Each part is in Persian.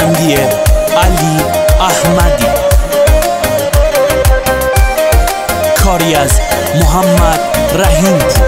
آهنگی علی احمدی، کاری از محمد رحیم پور.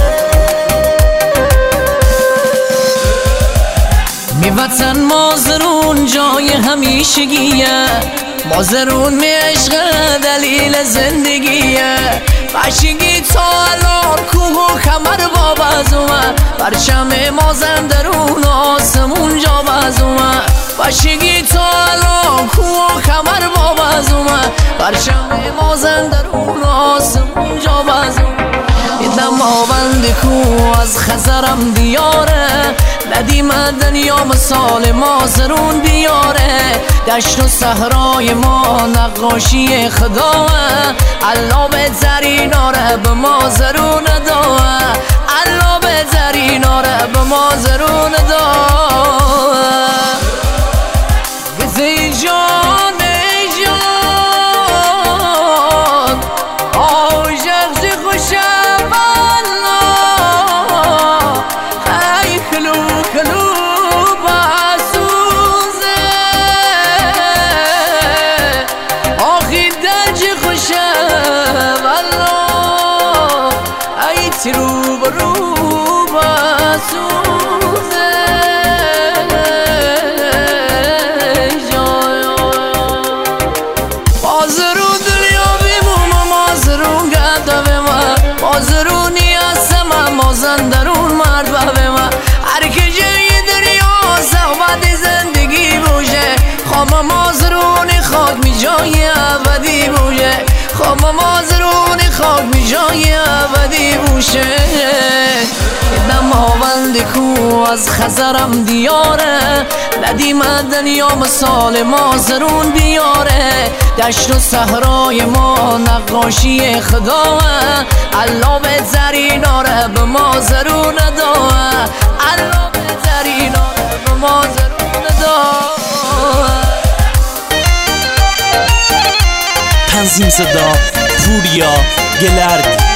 می وطن مازرون جای همیشگیه، مازرون می عشق دلیل زندگیه. بچگی تا الان کوه و کمر باب از اومد، پرچم مازندرون آسمون جا باز اومد. بچگی تا الان کوه و کمر باب از اومد، پرچم مازندرون آسمون جا باز اومد. دماوند کوه از خزرم دیاره، ندیم دنیا مثال مازرون بیاره. دشت و صحرای ما نقاشی خداه، الله بهترین آره به مازرون داه، الله بهترین آره به مازرون داه. گزی جان ای جان آجغزی خوشم والله، ای کلو کلو باسوزه آخی درجی خوشم والله، ای ترو برو باسوزه. مازرون دنیا بیموم مازرون گرده به من، مازرونی هستم مازندرون مرد به من. هر که جای دنیا صحبت زندگی بوشه، خوام مازرونی خاک می جای ابدی بوشه، خوام مازرونی خاک می جای ابدی بوشه. دماوند کوه از خزرم دیاره، ندیم دنیا مثال مازرون بیاره. دشت و صحرای ما نقاشی خداه، الله بهترین آره به مازرون داه، الله بهترین آره به مازرون داه. تنظیم صدا پوریا گلردی.